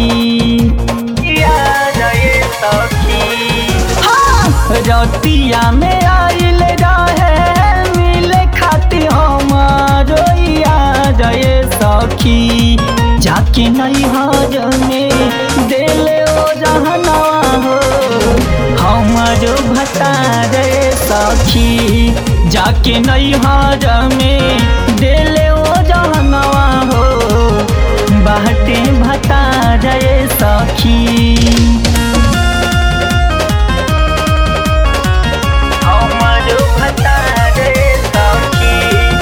याद ये सखी। रतिया में आइल रहे मिले खातिर हमारो याद ये सखी। जाके नैहर में देले ओ जहनवा हो हमारो भतार सखी। जाके नैहर में देले ओ जहनवा हो बाटे भतार सखी। हमारो भतार सखी।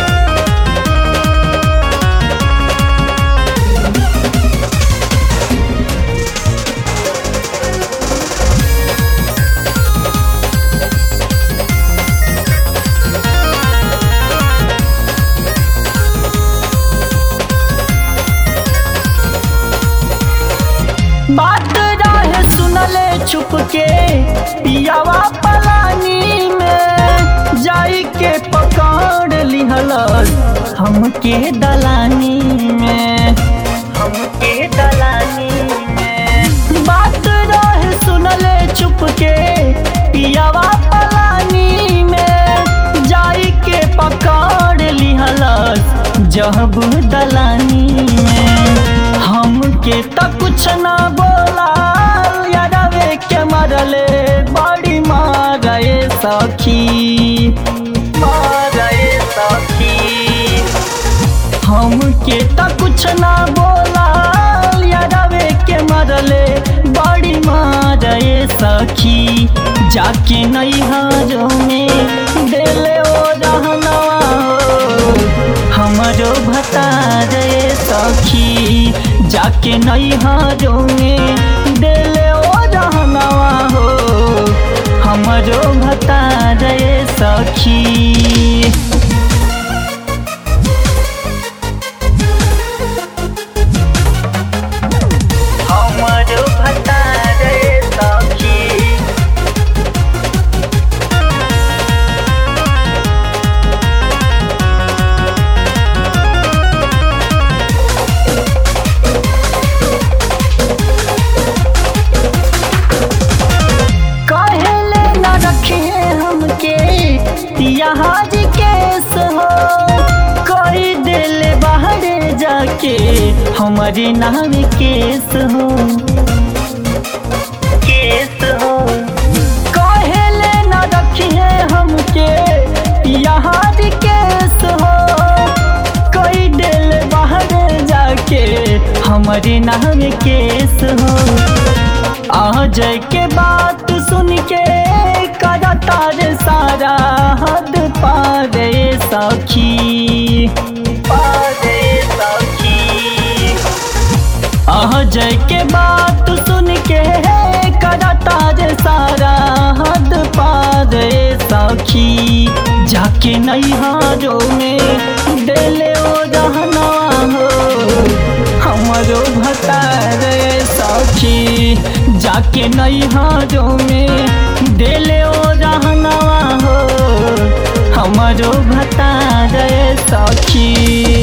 बात रहे सुनले छुप के पियावा पलानी में जाई के पकड़ लिहल हमके दलानी में। हमके दलानी में। बात रहे सुनले छुप के पियावा पलानी में जाई के पकड़ लिहल जब दलानी में। हमके त कुछ ना बोला यादवे के मरले बड़ी मारे सखी। मारे सखी। हमके त कुछ ना बोला यादवे के मरले बड़ी मारे सखी। जाके नैहर में देले ओ रहनवा हमारो भतार सखी। जाके नैहर में देले ओ रहनवा हो हमारो भतार सखी। हमारो भतार सखी। कहले न रखिए हमके यहाँ जी केस हो कोई दिल बाहर जाके हमारे नाम केस हो। केस हो। कहले न रखिए हमके यहाँ जी केस हो कोई दिल बाहर जाके हमारे नाम केस हो। अजय के बात सुन के करता रे सारा हद पारे सखी। पारे सखी। अजय के बात सुन के करता रे सारा हद पारे सखी। जाके नैहर में देले ओ रहनवा हो हमारो भतार सखी। जाके नैहर में देले ओ रहनवा हो हमारो भतार सखी।